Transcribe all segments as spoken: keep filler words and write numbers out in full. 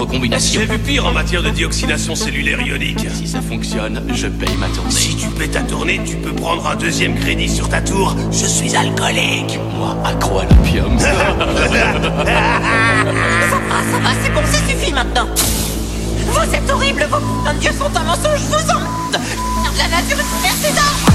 combinaison. J'ai vu pire en matière de dioxynation cellulaire ionique. Si ça fonctionne, je paye ma tournée. Si tu paies ta tournée, tu peux prendre un deuxième crédit sur ta tour. Je suis alcoolique. Moi, accro à l'opium. Ça va, ça va, c'est bon, ça suffit maintenant. Vous êtes horribles, vos putains de dieux sont un mensonge, vous en... La nature est merci d'or.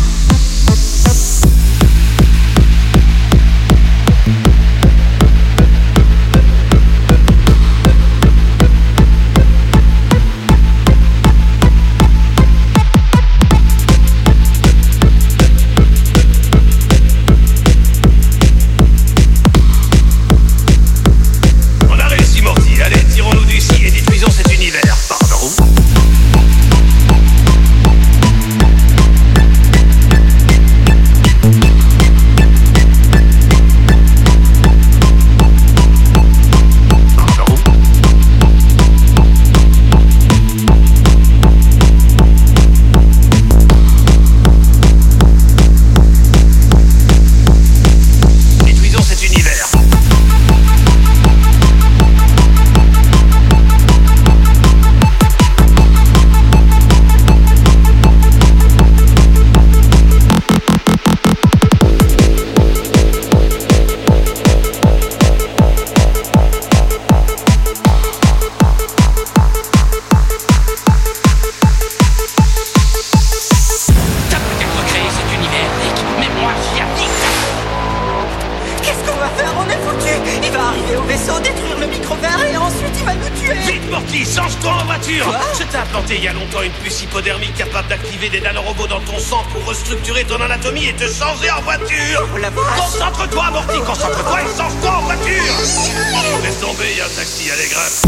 Détruire le micro-verre et ensuite il va nous tuer. Vite Morty, change-toi en voiture. Quoi? Je t'ai implanté il y a longtemps une puce hypodermique capable d'activer des nanorobots dans ton sang pour restructurer ton anatomie et te changer en voiture. Oh la vache. Concentre-toi Morty, concentre-toi et change-toi en voiture. Laisse tomber, il y a un taxi, allez grimpe.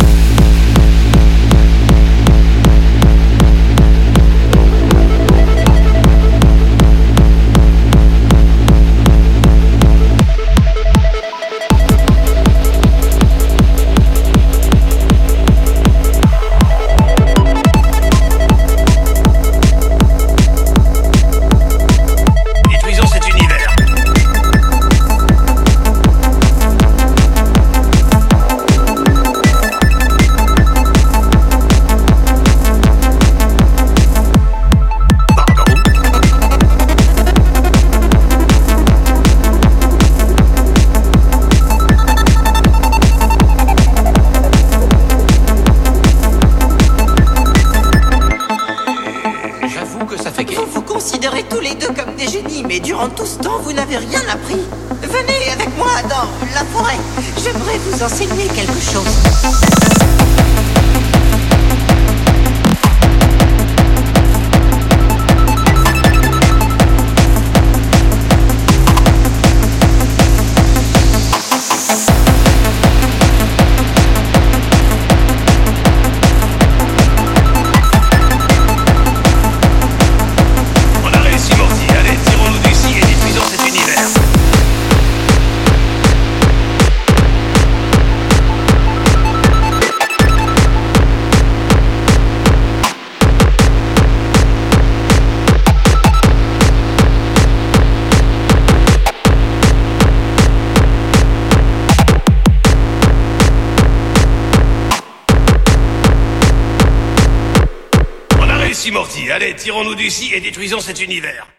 Vous vous considérez tous les deux comme des génies, mais durant tout ce temps, vous n'avez rien appris. Venez avec moi dans la forêt. J'aimerais vous enseigner quelque chose. Morty, allez, tirons-nous d'ici et détruisons cet univers.